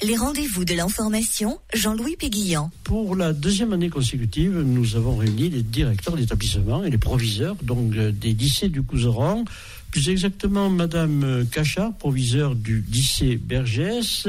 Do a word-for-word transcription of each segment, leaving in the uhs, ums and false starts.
Les rendez-vous de l'information, Jean-Louis Péguillan. Pour la deuxième année consécutive, nous avons réuni les directeurs d'établissement et les proviseurs donc des lycées du Couserans. Plus exactement, Madame Cachard, proviseure du lycée Bergès,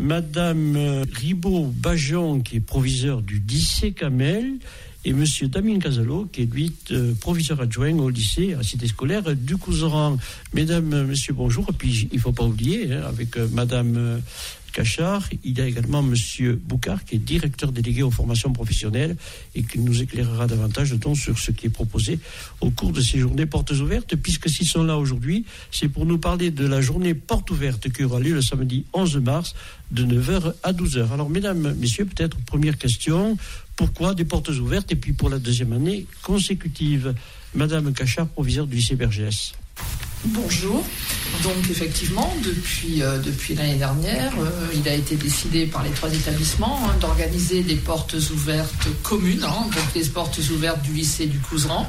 Madame Ribaud-Bajon, qui est proviseure du lycée Camel, et Monsieur Damien Casalo, qui est lui euh, proviseur adjoint au lycée, à la cité scolaire du Couserans. Mesdames, Messieurs, bonjour. Et puis, il ne faut pas oublier, hein, avec euh, Madame euh, Cachard, il y a également Monsieur Boucard, qui est directeur délégué aux formations professionnelles et qui nous éclairera davantage donc sur ce qui est proposé au cours de ces journées portes ouvertes, puisque s'ils sont là aujourd'hui, c'est pour nous parler de la journée porte ouverte qui aura lieu le samedi onze mars de neuf heures à douze heures. Alors, mesdames, messieurs, peut-être première question, pourquoi des portes ouvertes? Et puis pour la deuxième année consécutive, Madame Cachard, proviseure du lycée Bergès. Bonjour. Donc effectivement, depuis, euh, depuis l'année dernière, euh, il a été décidé par les trois établissements hein, d'organiser des portes ouvertes communes, hein, donc les portes ouvertes du lycée du Couserans.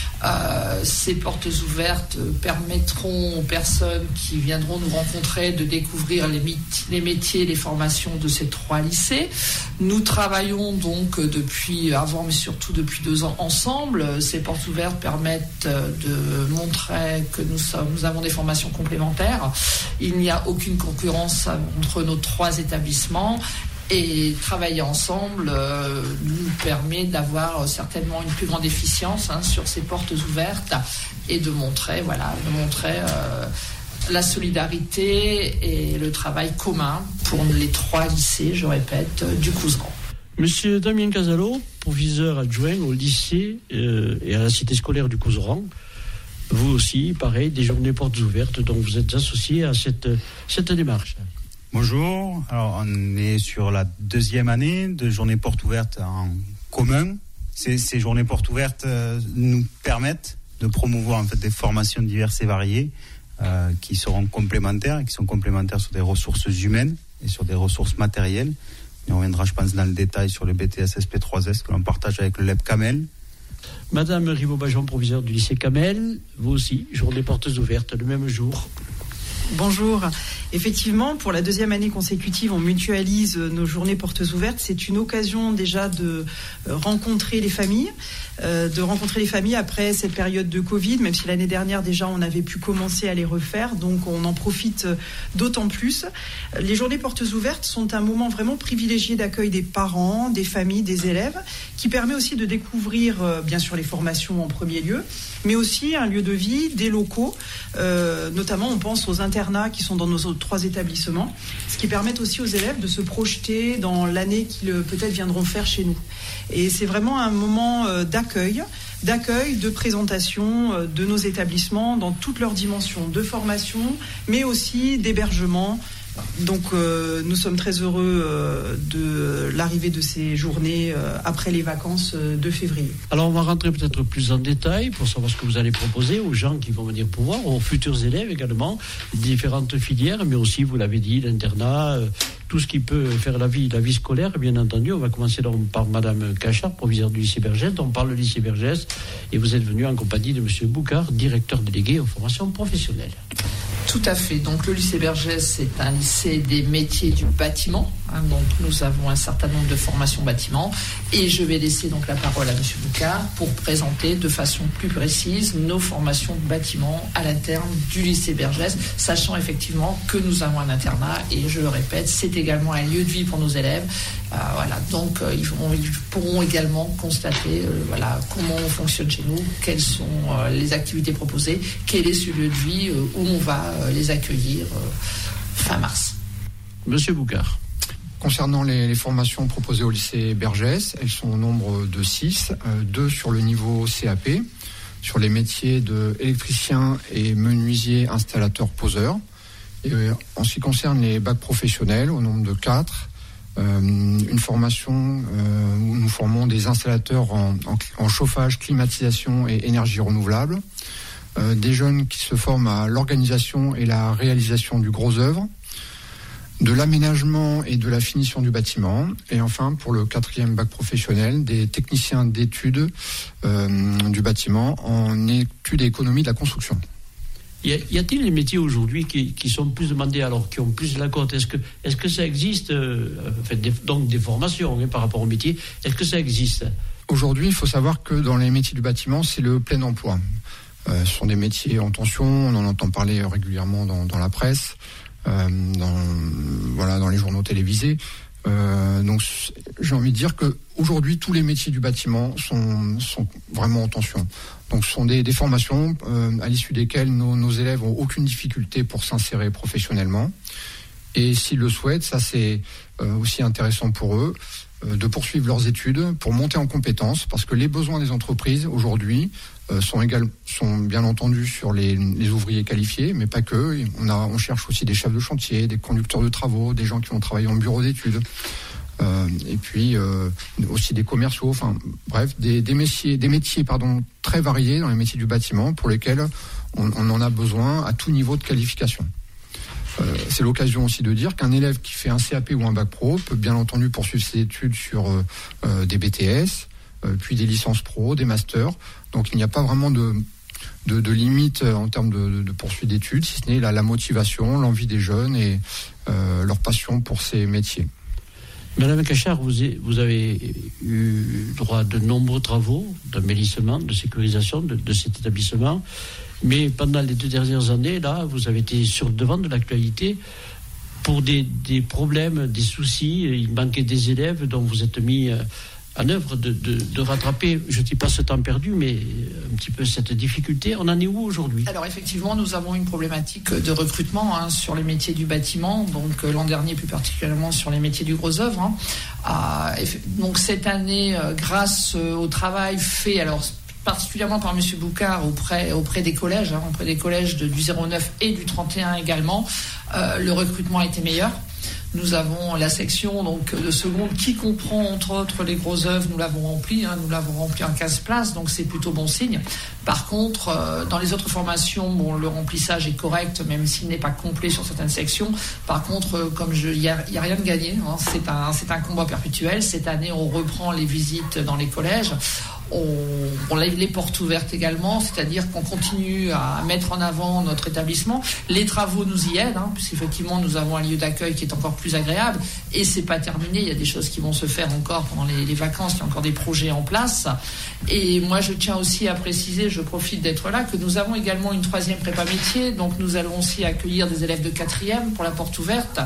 Euh, ces portes ouvertes permettront aux personnes qui viendront nous rencontrer de découvrir les, mit- les métiers, les formations de ces trois lycées. Nous travaillons donc depuis avant, mais surtout depuis deux ans ensemble. Ces portes ouvertes permettent de montrer que nous, sommes, nous avons des formations complémentaires. Il n'y a aucune concurrence entre nos trois établissements. Et travailler ensemble euh, nous permet d'avoir certainement une plus grande efficience hein, sur ces portes ouvertes et de montrer, voilà, de montrer euh, la solidarité et le travail commun pour les trois lycées, je répète, du Couserans. Monsieur Damien Casalo, proviseur adjoint au lycée euh, et à la cité scolaire du Couserans. Vous aussi, pareil, des journées portes ouvertes, donc vous êtes associé à cette, cette démarche. Bonjour, alors on est sur la deuxième année de journées portes ouvertes en commun. Ces, ces journées portes ouvertes euh, nous permettent de promouvoir en fait des formations diverses et variées euh, qui seront complémentaires, qui sont complémentaires sur des ressources humaines et sur des ressources matérielles. Et on reviendra, je pense, dans le détail sur le B T S S P trois S que l'on partage avec le L E P Camel. Madame Ribaud-Bajon, proviseure du lycée Camel, vous aussi, journées portes ouvertes le même jour. Bonjour. Effectivement, pour la deuxième année consécutive, on mutualise nos journées portes ouvertes. C'est une occasion déjà de rencontrer les familles, euh, de rencontrer les familles après cette période de Covid, même si l'année dernière déjà on avait pu commencer à les refaire, donc on en profite d'autant plus. Les journées portes ouvertes sont un moment vraiment privilégié d'accueil des parents, des familles, des élèves, qui permet aussi de découvrir euh, bien sûr les formations en premier lieu, mais aussi un lieu de vie, des locaux, euh, notamment on pense aux internats qui sont dans nos trois établissements, ce qui permet aussi aux élèves de se projeter dans l'année qu'ils peut-être viendront faire chez nous. Et c'est vraiment un moment euh, d'accueil, d'accueil, de présentation euh, de nos établissements dans toutes leurs dimensions, de formation, mais aussi d'hébergement. Donc euh, nous sommes très heureux euh, de l'arrivée de ces journées euh, après les vacances euh, de février. Alors on va rentrer peut-être plus en détail pour savoir ce que vous allez proposer aux gens qui vont venir pour voir, aux futurs élèves également, différentes filières, mais aussi, vous l'avez dit, l'internat, euh, tout ce qui peut faire la vie, la vie scolaire, bien entendu. On va commencer donc par Madame Cachard, proviseure du lycée Bergès, dont parle le lycée Bergès, et vous êtes venu en compagnie de Monsieur Boucard, directeur délégué aux formations professionnelles. Tout à fait. Donc le lycée Bergès, c'est un lycée des métiers du bâtiment. Hein, donc nous avons un certain nombre de formations bâtiment. Et je vais laisser donc la parole à Monsieur Boucard pour présenter de façon plus précise nos formations de bâtiment à l'interne du lycée Bergès, sachant effectivement que nous avons un internat. Et je le répète, c'est également un lieu de vie pour nos élèves. Euh, voilà. Donc euh, ils, vont, ils pourront également constater euh, voilà, comment on fonctionne chez nous, quelles sont euh, les activités proposées, quel est ce lieu de vie euh, où on va les accueillir euh, fin mars. Monsieur Boucard. Concernant les, les formations proposées au lycée Bergès, elles sont au nombre de six, euh, deux sur le niveau C A P, sur les métiers d'électricien et menuisier installateur poseur. Et, euh, en ce qui concerne les bacs professionnels, au nombre de quatre, euh, une formation euh, où nous formons des installateurs en, en, en chauffage, climatisation et énergie renouvelable. Euh, des jeunes qui se forment à l'organisation et la réalisation du gros œuvre, de l'aménagement et de la finition du bâtiment, et enfin pour le quatrième bac professionnel, des techniciens d'études euh, du bâtiment en études et économie de la construction. Y, a, y a-t-il des métiers aujourd'hui qui, qui sont plus demandés, alors qui ont plus de la cote? Est-ce que, est-ce que ça existe, euh, enfin, des, donc des formations hein, par rapport aux métiers, est-ce que ça existe? Aujourd'hui, il faut savoir que dans les métiers du bâtiment, c'est le plein emploi. Euh, ce sont des métiers en tension, on en entend parler régulièrement dans, dans la presse, euh, dans, voilà, dans les journaux télévisés. Euh, donc, j'ai envie de dire que aujourd'hui, tous les métiers du bâtiment sont, sont vraiment en tension. Donc, ce sont des, des formations euh, à l'issue desquelles nos, nos élèves n'ont aucune difficulté pour s'insérer professionnellement. Et s'ils le souhaitent, ça c'est euh, aussi intéressant pour eux, euh, de poursuivre leurs études pour monter en compétences, parce que les besoins des entreprises aujourd'hui euh, sont, égal, sont bien entendu sur les, les ouvriers qualifiés, mais pas que. On, a, on cherche aussi des chefs de chantier, des conducteurs de travaux, des gens qui vont travailler en bureau d'études. Euh, et puis euh, aussi des commerciaux, enfin bref, des, des métiers, des métiers pardon, très variés dans les métiers du bâtiment pour lesquels on, on en a besoin à tout niveau de qualification. Euh, c'est l'occasion aussi de dire qu'un élève qui fait un C A P ou un bac pro peut bien entendu poursuivre ses études sur euh, euh, des B T S, euh, puis des licences pro, des masters. Donc il n'y a pas vraiment de, de, de limite en termes de, de poursuite d'études, si ce n'est la, la motivation, l'envie des jeunes et euh, leur passion pour ces métiers. Madame Cachard, vous, vous avez eu droit à de nombreux travaux d'embellissement, de sécurisation de, de cet établissement, mais pendant les deux dernières années, là, vous avez été sur le devant de l'actualité pour des, des problèmes, des soucis. Il manquait des élèves, dont vous êtes mis en œuvre de, de, de rattraper, je ne dis pas ce temps perdu, mais un petit peu cette difficulté. On en est où aujourd'hui? Alors effectivement, nous avons une problématique de recrutement hein, sur les métiers du bâtiment, donc euh, l'an dernier plus particulièrement sur les métiers du gros œuvre. Hein. Euh, donc cette année, euh, grâce euh, au travail fait, alors particulièrement par M. Boucard auprès, auprès des collèges, hein, auprès des collèges de, du zéro neuf et du trente et un également, euh, le recrutement a été meilleur. Nous avons la section donc de seconde qui comprend entre autres les grosses œuvres, nous l'avons rempli, hein, nous l'avons rempli en quinze places, donc c'est plutôt bon signe. Par contre, euh, dans les autres formations, bon, le remplissage est correct, même s'il n'est pas complet sur certaines sections. Par contre, euh, comme je, il y a, y a rien de gagné, hein, c'est un, c'est un combat perpétuel. Cette année, on reprend les visites dans les collèges. On, on lève les portes ouvertes également, c'est-à-dire qu'on continue à mettre en avant notre établissement. Les travaux nous y aident, hein, puisqu'effectivement nous avons un lieu d'accueil qui est encore plus agréable et c'est pas terminé. Il y a des choses qui vont se faire encore pendant les, les vacances. Il y a encore des projets en place. Et moi, je tiens aussi à préciser, je profite d'être là, que nous avons également une troisième prépa métier. Donc nous allons aussi accueillir des élèves de quatrième pour la porte ouverte.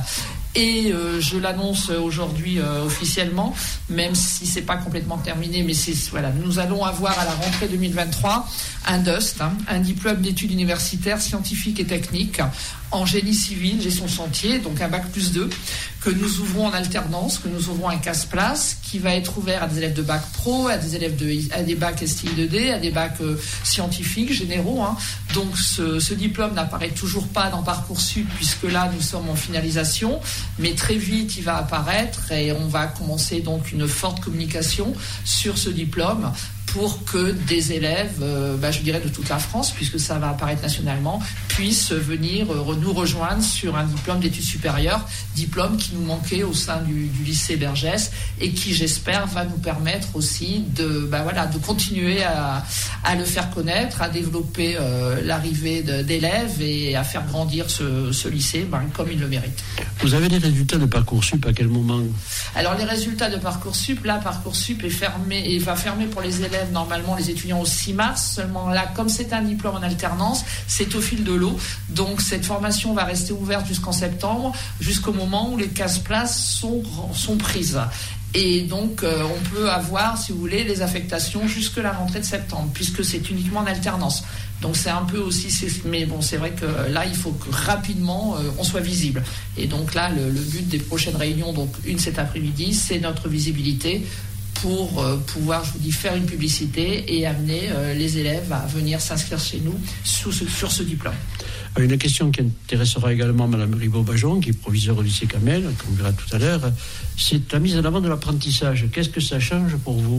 Et euh, je l'annonce aujourd'hui euh, officiellement, même si c'est pas complètement terminé, mais c'est voilà, nous allons avoir à la rentrée deux mille vingt-trois un D U S T, hein, un diplôme d'études universitaires scientifiques et techniques en génie civil, gestion de chantier, donc un bac plus deux, que nous ouvrons en alternance, que nous ouvrons un quinze-places, qui va être ouvert à des élèves de bac pro, à des élèves de, à des bacs S T I deux D, à des bacs euh, scientifiques, généraux. Hein. Donc ce, ce diplôme n'apparaît toujours pas dans Parcoursup, puisque là nous sommes en finalisation, mais très vite il va apparaître et on va commencer donc une forte communication sur ce diplôme pour que des élèves, euh, bah, je dirais de toute la France, puisque ça va apparaître nationalement, puissent venir euh, nous rejoindre sur un diplôme d'études supérieures, diplôme qui nous manquait au sein du, du lycée Bergès et qui, j'espère, va nous permettre aussi de, bah, voilà, de continuer à, à le faire connaître, à développer euh, l'arrivée de, d'élèves et à faire grandir ce, ce lycée bah, comme il le mérite. Vous avez les résultats de Parcoursup à quel moment? Alors les résultats de Parcoursup, là Parcoursup est fermé et va fermer pour les élèves normalement les étudiants au six mars. Seulement là, comme c'est un diplôme en alternance, c'est au fil de l'eau. Donc cette formation va rester ouverte jusqu'en septembre, jusqu'au moment où les quinze places sont, sont prises. Et donc, euh, on peut avoir, si vous voulez, les affectations jusque la rentrée de septembre, puisque c'est uniquement en alternance. Donc, c'est un peu aussi... C'est, mais bon, c'est vrai que là, il faut que rapidement, euh, on soit visible. Et donc là, le, le but des prochaines réunions, donc une cet après-midi, c'est notre visibilité pour euh, pouvoir, je vous dis, faire une publicité et amener euh, les élèves à venir s'inscrire chez nous sur ce, sur ce diplôme. Une question qui intéressera également Mme Ribaud-Bajon, qui est proviseure au lycée Camel, qu'on verra tout à l'heure, c'est la mise en avant de l'apprentissage. Qu'est-ce que ça change pour vous?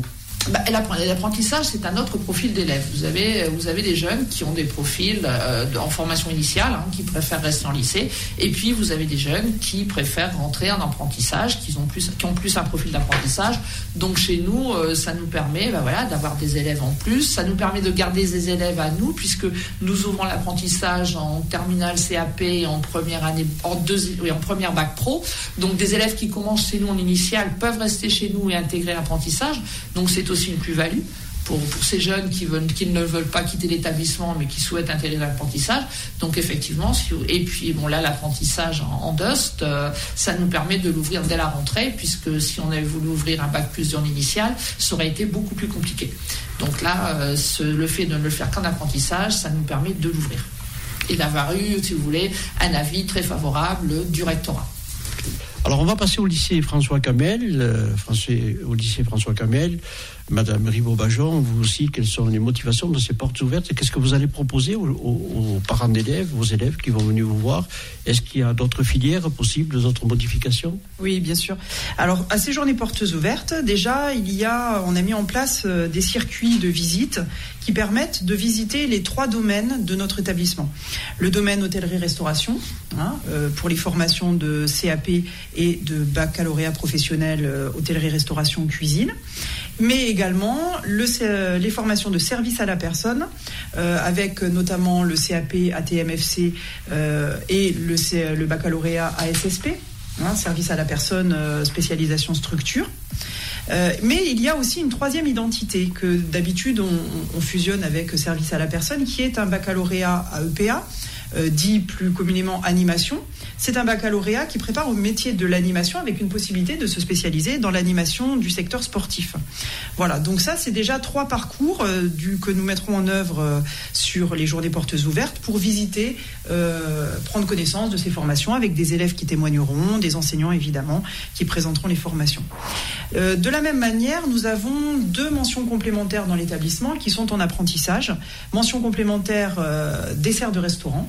Bah, l'apprentissage, c'est un autre profil d'élèves. Vous avez, vous avez des jeunes qui ont des profils euh, en formation initiale, hein, qui préfèrent rester en lycée, et puis vous avez des jeunes qui préfèrent rentrer en apprentissage, qui ont plus, qui ont plus un profil d'apprentissage. Donc chez nous, euh, ça nous permet, bah, voilà, d'avoir des élèves en plus. Ça nous permet de garder des élèves à nous, puisque nous ouvrons l'apprentissage en terminale C A P et en première année, en deuxième, oui, en première bac pro. Donc des élèves qui commencent chez nous en initiale peuvent rester chez nous et intégrer l'apprentissage. Donc c'est aussi une plus-value pour, pour ces jeunes qui, veulent, qui ne veulent pas quitter l'établissement mais qui souhaitent intégrer l'apprentissage. Donc effectivement, si, et puis bon là l'apprentissage en, en Dust, euh, ça nous permet de l'ouvrir dès la rentrée, puisque si on avait voulu ouvrir un bac plus en initial, ça aurait été beaucoup plus compliqué. Donc là, euh, ce, le fait de ne le faire qu'en apprentissage, ça nous permet de l'ouvrir et d'avoir eu, si vous voulez, un avis très favorable du rectorat. Alors, on va passer au lycée François Camel, euh, Français, au lycée François Camel. Madame Ribaud-Bajon, vous aussi, quelles sont les motivations de ces portes ouvertes et qu'est-ce que vous allez proposer aux, aux, aux parents d'élèves, aux élèves qui vont venir vous voir? Est-ce qu'il y a d'autres filières possibles, d'autres modifications? Oui, bien sûr. Alors, à ces journées portes ouvertes, déjà, il y a, on a mis en place des circuits de visite qui permettent de visiter les trois domaines de notre établissement. Le domaine hôtellerie-restauration, hein, euh, pour les formations de C A P et de baccalauréat professionnel euh, hôtellerie-restauration-cuisine, mais également le, euh, les formations de service à la personne, euh, avec notamment le C A P A T M F C euh, et le, C, le baccalauréat A S S P, hein, service à la personne, euh, spécialisation structure. Euh, mais il y a aussi une troisième identité que d'habitude on, on fusionne avec service à la personne, qui est un baccalauréat à E P A, euh, dit plus communément animation. C'est un baccalauréat qui prépare au métier de l'animation avec une possibilité de se spécialiser dans l'animation du secteur sportif. Voilà, donc ça c'est déjà trois parcours euh, du, que nous mettrons en œuvre euh, sur les journées portes ouvertes pour visiter, euh, prendre connaissance de ces formations avec des élèves qui témoigneront, des enseignants évidemment qui présenteront les formations. Euh, de la même manière, nous avons deux mentions complémentaires dans l'établissement qui sont en apprentissage. Mention complémentaire euh, dessert de restaurant,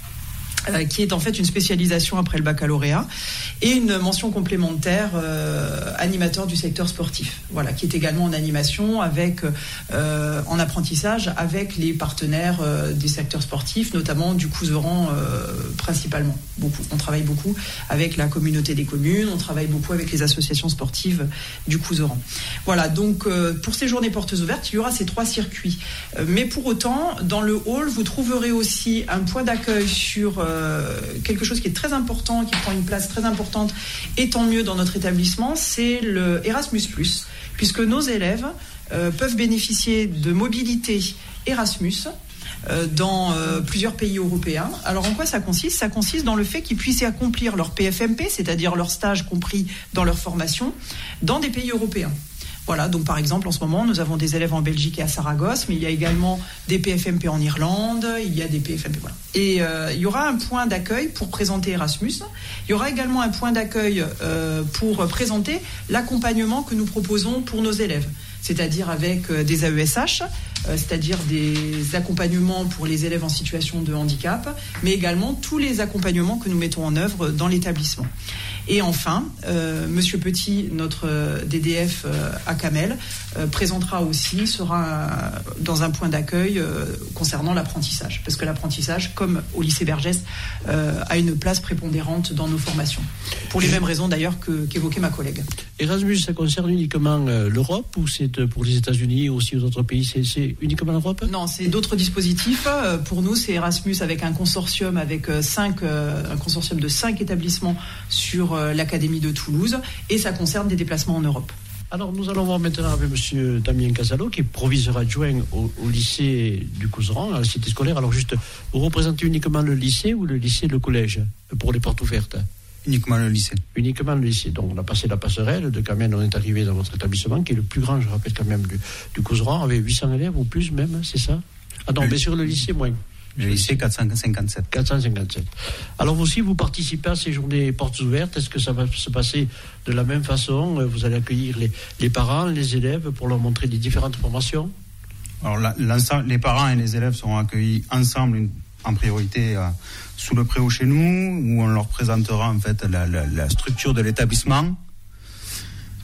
Euh, qui est en fait une spécialisation après le baccalauréat, et une mention complémentaire euh, animateur du secteur sportif, voilà, qui est également en animation avec euh, en apprentissage avec les partenaires euh, des secteurs sportifs, notamment du Couserans euh, principalement. Beaucoup, on travaille beaucoup avec la communauté des communes, on travaille beaucoup avec les associations sportives du Couserans. Voilà, donc euh, pour ces journées portes ouvertes, il y aura ces trois circuits. Euh, mais pour autant, dans le hall, vous trouverez aussi un point d'accueil sur euh, quelque chose qui est très important, qui prend une place très importante, et tant mieux dans notre établissement, c'est le Erasmus plus, puisque nos élèves euh, peuvent bénéficier de mobilité Erasmus euh, dans euh, plusieurs pays européens. Alors en quoi ça consiste? Ça consiste dans le fait qu'ils puissent accomplir leur P F M P, c'est-à-dire leur stage compris dans leur formation, dans des pays européens. Voilà, donc par exemple, en ce moment, nous avons des élèves en Belgique et à Saragosse, mais il y a également des P F M P en Irlande, il y a des P F M P, voilà. Et euh, il y aura un point d'accueil pour présenter Erasmus. Il y aura également un point d'accueil euh, pour présenter l'accompagnement que nous proposons pour nos élèves, c'est-à-dire avec euh, des A E S H, euh, c'est-à-dire des accompagnements pour les élèves en situation de handicap, mais également tous les accompagnements que nous mettons en œuvre dans l'établissement. Et enfin, euh, Monsieur Petit, notre D D F euh, à Camel, euh, présentera aussi, sera euh, dans un point d'accueil euh, concernant l'apprentissage, parce que l'apprentissage, comme au lycée Bergès, euh, a une place prépondérante dans nos formations, pour les mêmes raisons d'ailleurs que, qu'évoquait ma collègue. Erasmus, ça concerne uniquement euh, l'Europe ou c'est pour les États-Unis ou aussi d'autres pays? C'est, c'est uniquement l'Europe? Non, c'est d'autres dispositifs. Euh, pour nous, c'est Erasmus avec un consortium, avec euh, cinq, euh, un consortium de cinq établissements sur euh, l'Académie de Toulouse, et ça concerne des déplacements en Europe. Alors nous allons voir maintenant avec M. Damien Casalo, qui est proviseur adjoint au, au lycée du Couserans, à la cité scolaire. Alors juste, vous représentez uniquement le lycée ou le lycée, le collège, pour les portes ouvertes? Uniquement le lycée. Uniquement le lycée. Donc on a passé la passerelle de Camel, on est arrivé dans votre établissement, qui est le plus grand, je rappelle quand même, du, du Couserans, avec huit cents élèves ou plus même, c'est ça? Ah non, le... mais sur le lycée, moins. Le lycée quatre cent cinquante-sept. quatre cent cinquante-sept. Alors vous aussi, vous participez à ces journées portes ouvertes. Est-ce que ça va se passer de la même façon? Vous allez accueillir les, les parents, les élèves pour leur montrer les différentes formations? Alors la, les parents et les élèves seront accueillis ensemble en priorité euh, sous le préau chez nous, où on leur présentera en fait la, la, la structure de l'établissement.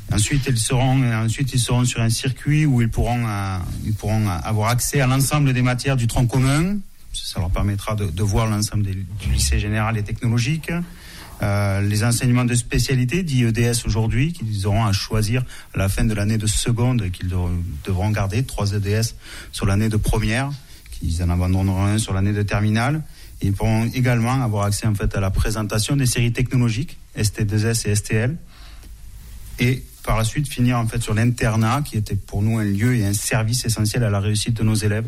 Ensuite, ils seront, ensuite, ils seront sur un circuit où ils pourront, euh, ils pourront avoir accès à l'ensemble des matières du tronc commun. Ça leur permettra de, de voir l'ensemble des, du lycée général et technologique. Euh, les enseignements de spécialité, d'I E D S aujourd'hui, qu'ils auront à choisir à la fin de l'année de seconde et qu'ils devront, devront garder, trois E D S sur l'année de première, qu'ils en abandonneront un sur l'année de terminale. Et ils pourront également avoir accès en fait à la présentation des séries technologiques, S T deux S et S T L. Et par la suite finir en fait sur l'internat qui était pour nous un lieu et un service essentiel à la réussite de nos élèves.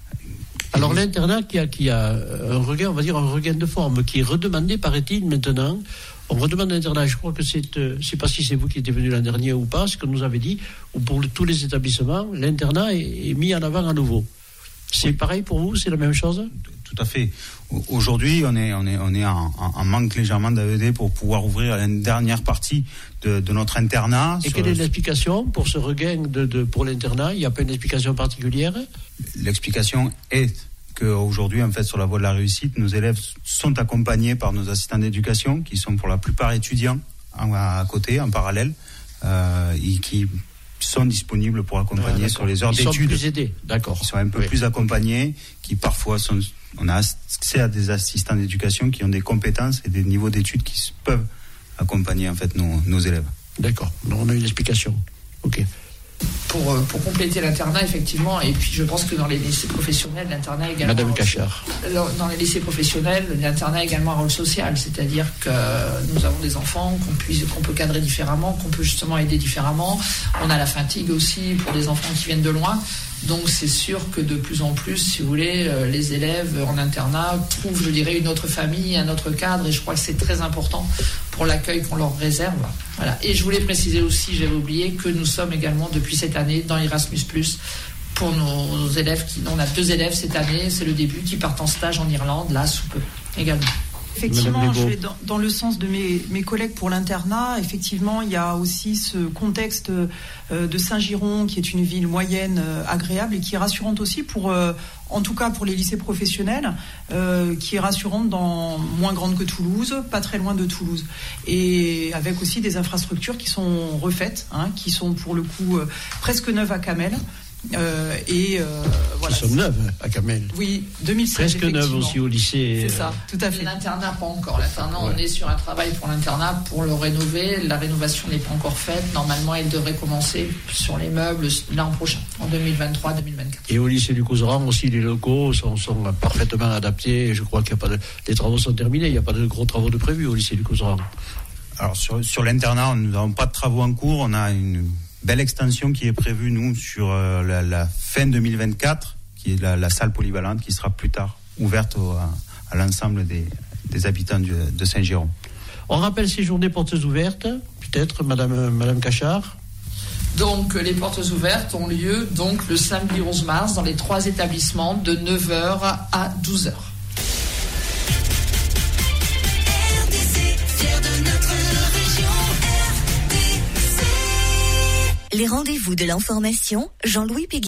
Alors l'internat qui a, qui a un regain, on va dire un regain de forme, qui est redemandé, paraît-il, maintenant. On redemande l'internat, je crois que c'est, euh, je ne sais pas si c'est vous qui étiez venu l'an dernier ou pas, ce que nous avait dit, ou pour le, tous les établissements, l'internat est, est mis en avant à nouveau. C'est oui. Pareil pour vous, c'est la même chose ? Tout à fait. Aujourd'hui, on est, on est, on est en, en manque légèrement d'A E D pour pouvoir ouvrir la dernière partie de, de notre internat. Et quelle est l'explication pour ce regain de, de, pour l'internat ? Il n'y a pas une explication particulière ? L'explication est qu'aujourd'hui, en fait, sur la voie de la réussite, nos élèves sont accompagnés par nos assistants d'éducation, qui sont pour la plupart étudiants à côté, en parallèle, euh, et qui sont disponibles pour accompagner ah, sur les heures Ils d'études. Ils sont plus aidés, d'accord. Ils sont un peu oui. plus accompagnés, qui parfois sont... On a accès à des assistants d'éducation qui ont des compétences et des niveaux d'études qui peuvent accompagner en fait nos, nos élèves. D'accord. Donc on a une explication. Ok. Pour, pour compléter l'internat, effectivement, et puis je pense que dans les lycées professionnels, l'internat également. Madame Cachard. Dans les lycées professionnels, l'internat a également un rôle social, c'est-à-dire que nous avons des enfants qu'on puisse, qu'on peut cadrer différemment, qu'on peut justement aider différemment. On a la fatigue aussi pour des enfants qui viennent de loin. Donc c'est sûr que de plus en plus, si vous voulez, les élèves en internat trouvent, je dirais, une autre famille, un autre cadre, et je crois que c'est très important pour l'accueil qu'on leur réserve. Voilà. Et je voulais préciser aussi, j'avais oublié, que nous sommes également depuis cette année dans Erasmus plus, pour nos, nos élèves. Qui, on a deux élèves cette année, c'est le début, qui partent en stage en Irlande, là, sous peu, également. Effectivement, je vais dans, dans le sens de mes, mes collègues pour l'internat. Effectivement, il y a aussi ce contexte euh, de Saint-Giron, qui est une ville moyenne, euh, agréable, et qui est rassurante aussi pour, euh, en tout cas pour les lycées professionnels, euh, qui est rassurante dans moins grande que Toulouse, pas très loin de Toulouse, et avec aussi des infrastructures qui sont refaites, hein, qui sont pour le coup euh, presque neuves à Camel. Euh, et euh, voilà. Qui sont neuves à Camel. Oui, deux mille seize. Presque neuves aussi au lycée. C'est ça, tout à fait. L'internat, pas encore. L'internat, ouais. On est sur un travail pour l'internat pour le rénover. La rénovation n'est pas encore faite. Normalement, elle devrait commencer sur les meubles l'an prochain, en deux mille vingt-trois deux mille vingt-quatre. Et au lycée du Couserans aussi, les locaux sont, sont parfaitement adaptés. Je crois qu'il y a pas de, les travaux sont terminés. Il n'y a pas de gros travaux de prévus au lycée du Couserans. Alors sur, sur l'internat, nous n'avons pas de travaux en cours. On a une belle extension qui est prévue, nous, sur euh, la, la fin deux mille vingt-quatre, qui est la, la salle polyvalente, qui sera plus tard ouverte au, à, à l'ensemble des, des habitants du, de Saint-Giron. On rappelle ces journées portes ouvertes, peut-être, Madame, Madame Cachard. Donc, les portes ouvertes ont lieu donc le samedi onze mars dans les trois établissements de neuf heures à douze heures. Les rendez-vous de l'information, Jean-Louis Péguy.